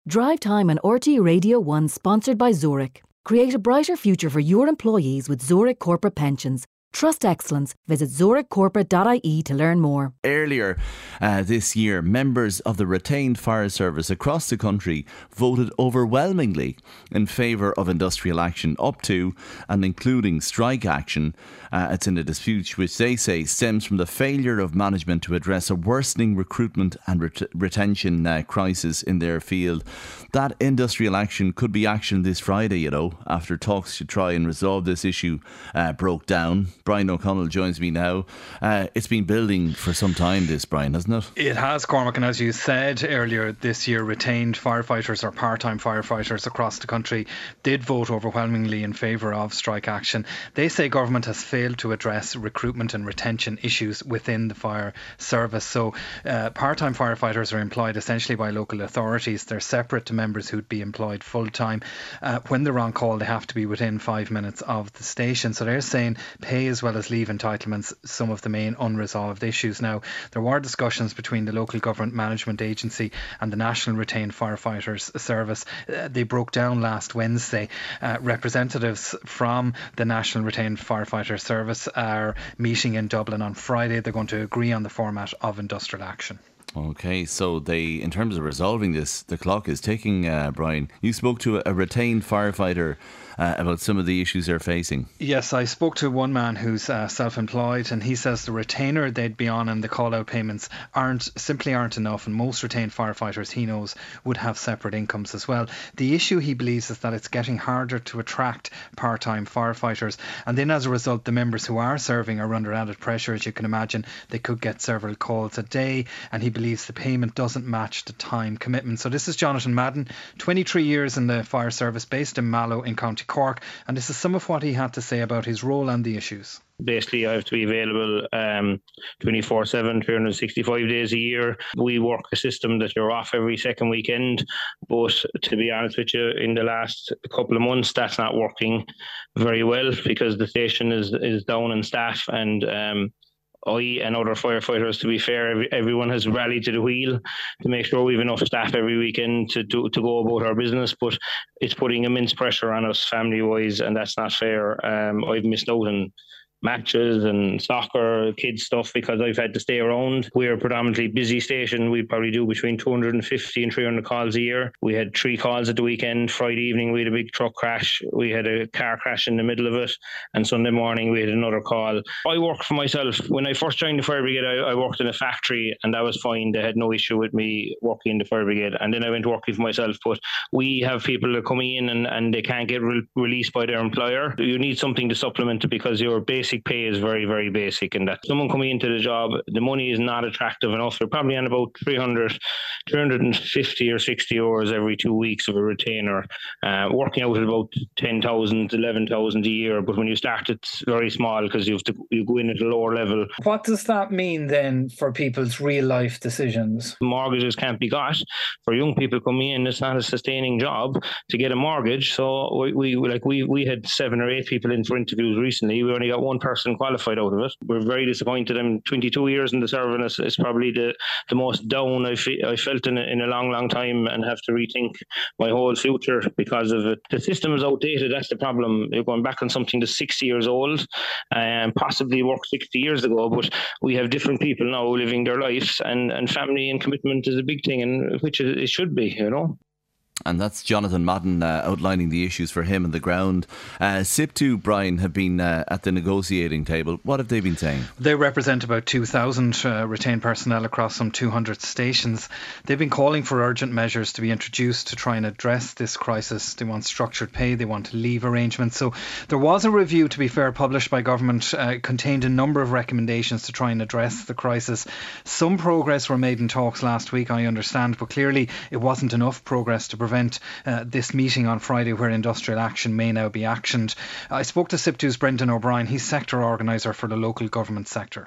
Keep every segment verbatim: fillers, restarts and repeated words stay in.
Drive Time on R T Radio one, sponsored by Zurich. Create a brighter future for your employees with Zurich Corporate Pensions. Trust excellence. Visit zurich corporate dot I E to learn more. Earlier uh, this year, members of the retained fire service across the country voted overwhelmingly in favour of industrial action, up to and including strike action. Uh, it's in a dispute which they say stems from the failure of management to address a worsening recruitment and ret- retention uh, crisis in their field. That industrial action could be actioned this Friday, you know, after talks to try and resolve this issue uh, broke down. Brian O'Connell joins me now. Uh, it's been building for some time, this, Brian, hasn't it? It has, Cormac, and as you said earlier this year, retained firefighters or part-time firefighters across the country did vote overwhelmingly in favour of strike action. They say government has failed to address recruitment and retention issues within the fire service. So uh, part-time firefighters are employed essentially by local authorities. They're separate to members who'd be employed full-time. Uh, when they're on call, they have to be within five minutes of the station. So they're saying pay as well as leave entitlements, some of the main unresolved issues. Now, there were discussions between the local government management agency and the National Retained Firefighters Service. Uh, they broke down last Wednesday. Uh, representatives from the National Retained Firefighter Service are meeting in Dublin on Friday. They're going to agree on the format of industrial action. Okay, so they, in terms of resolving this, the clock is ticking, uh, Brian. You spoke to a, a retained firefighter uh, about some of the issues they're facing. Yes, I spoke to one man who's uh, self-employed, and he says the retainer they'd be on and the call-out payments aren't simply aren't enough, and most retained firefighters he knows would have separate incomes as well. The issue, he believes, is that it's getting harder to attract part-time firefighters, and then as a result the members who are serving are under added pressure. As you can imagine, they could get several calls a day, and he believes the payment doesn't match the time commitment. So this is Jonathan Madden, twenty-three years in the fire service, based in Mallow in County Cork, and this is some of what he had to say about his role and the issues. Basically, I have to be available um, twenty-four seven, three hundred sixty-five days a year. We work a system that you're off every second weekend, but to be honest with you, in the last couple of months, that's not working very well because the station is, is down in staff, and um, I and other firefighters, to be fair, everyone has rallied to the wheel to make sure we have enough staff every weekend to do, to go about our business, but it's putting immense pressure on us family-wise, and that's not fair. Um, I've missed out on matches and soccer, kids stuff, because I've had to stay around. We're a predominantly busy station. We probably do between two hundred fifty and three hundred calls a year. We had three calls at the weekend. Friday evening we had a big truck crash. We had a car crash in the middle of it, and Sunday morning we had another call. I work for myself. When I first joined the fire brigade, I, I worked in a factory, and that was fine. They had no issue with me working in the fire brigade, and then I went working for myself. But we have people that come in and, and they can't get re- released by their employer. You need something to supplement it, because your basic pay is very, very basic, and that someone coming into the job, the money is not attractive enough. They're probably on about three hundred, three hundred fifty or sixty hours every two weeks of a retainer, uh, working out at about ten thousand, eleven thousand a year. But when you start, it's very small because you have to you go in at a lower level. What does that mean then for people's real life decisions? Mortgages can't be got. For young people coming in, it's not a sustaining job to get a mortgage. So we, we like we we had seven or eight people in for interviews recently. We only got one person qualified out of it. We're very disappointed. I'm twenty-two years in the service. It's probably the, the most down I, fe- I felt in a, in a long, long time, and have to rethink my whole future because of it. The system is outdated. That's the problem. You're going back on something that's sixty years old and possibly worked sixty years ago, but we have different people now living their lives, and, and family and commitment is a big thing, and which it should be, you know. And that's Jonathan Madden uh, outlining the issues for him on the ground. Uh, SIPTU, Brian, have been uh, at the negotiating table. What have they been saying? They represent about two thousand uh, retained personnel across some two hundred stations. They've been calling for urgent measures to be introduced to try and address this crisis. They want structured pay, they want leave arrangements. So there was a review, to be fair, published by government, uh, contained a number of recommendations to try and address the crisis. Some progress were made in talks last week, I understand, but clearly it wasn't enough progress to prevent uh, this meeting on Friday, where industrial action may now be actioned. I spoke to SIPTU's Brendan O'Brien. He's sector organiser for the local government sector.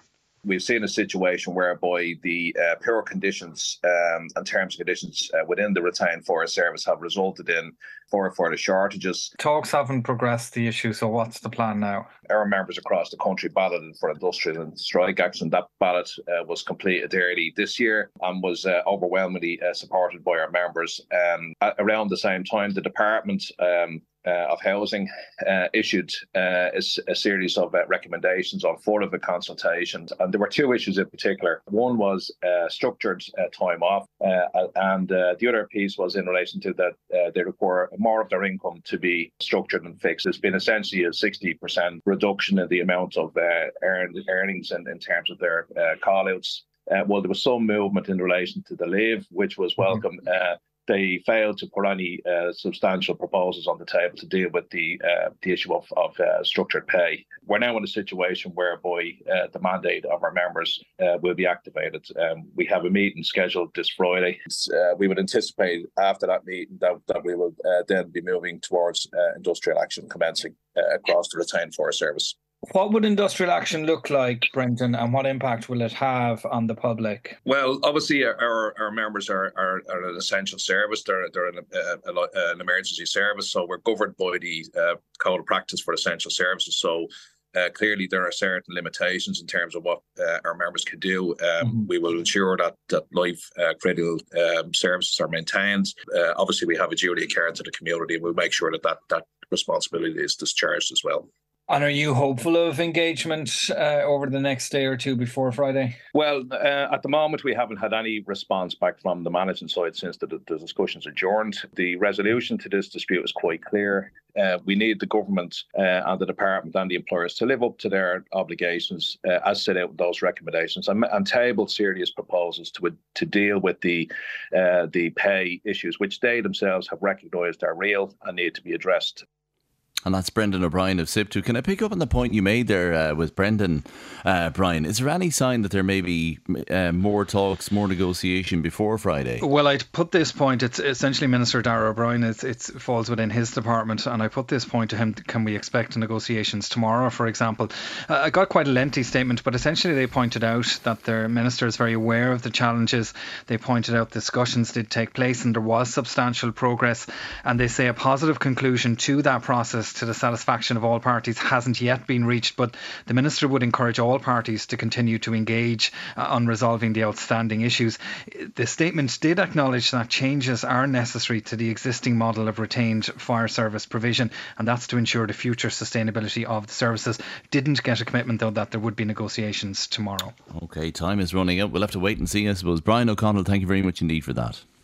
we've seen a situation whereby the uh, poor conditions um, and terms and conditions uh, within the retained fire service have resulted in firefighter shortages. Talks haven't progressed the issue, so what's the plan now? Our members across the country balloted for industrial and strike action. That ballot uh, was completed early this year and was uh, overwhelmingly uh, supported by our members. Um, at, around the same time, the Department um, Uh, of Housing uh, issued uh, a, a series of uh, recommendations on four of the consultations, and there were two issues in particular. One was uh, structured uh, time off, uh, and uh, the other piece was in relation to that uh, they require more of their income to be structured and fixed. There's been essentially a sixty percent reduction in the amount of uh, earned earnings in, in terms of their uh, call-outs. Uh, well, there was some movement in relation to the leave, which was welcome. Mm-hmm. Uh, They failed to put any uh, substantial proposals on the table to deal with the uh, the issue of, of uh, structured pay. We're now in a situation whereby uh, the mandate of our members uh, will be activated. Um, we have a meeting scheduled this Friday. Uh, we would anticipate after that meeting that, that we will uh, then be moving towards uh, industrial action commencing uh, across the retained fire service. What would industrial action look like, Brendan, and what impact will it have on the public? Well, obviously, our, our members are, are, are an essential service. They're, they're an, a, a, an emergency service, so we're governed by the uh, Code of Practice for Essential Services. So uh, clearly, there are certain limitations in terms of what uh, our members can do. Um, mm-hmm. We will ensure that, that life-critical uh, um, services are maintained. Uh, obviously, we have a duty of care to the community, and we'll make sure that that, that responsibility is discharged as well. And are you hopeful of engagement uh, over the next day or two before Friday? Well, uh, at the moment, we haven't had any response back from the management side since the, the discussions adjourned. The resolution to this dispute is quite clear. Uh, we need the government uh, and the department and the employers to live up to their obligations uh, as set out in those recommendations and, and table serious proposals to to deal with the uh, the pay issues, which they themselves have recognised are real and need to be addressed. And that's Brendan O'Brien of SIPTU. Can I pick up on the point you made there uh, with Brendan, uh, Brian? Is there any sign that there may be uh, more talks, more negotiation before Friday? Well, I'd put this point, it's essentially Minister Darragh O'Brien, it's, it's, it falls within his department, and I put this point to him, can we expect negotiations tomorrow, for example? Uh, I got quite a lengthy statement, but essentially they pointed out that their minister is very aware of the challenges. They pointed out discussions did take place and there was substantial progress, and they say a positive conclusion to that process to the satisfaction of all parties hasn't yet been reached, but the Minister would encourage all parties to continue to engage uh, on resolving the outstanding issues. The statement did acknowledge that changes are necessary to the existing model of retained fire service provision, and that's to ensure the future sustainability of the services. Didn't get a commitment, though, that there would be negotiations tomorrow. OK, time is running out. We'll have to wait and see, I suppose. Brian O'Connell, thank you very much indeed for that.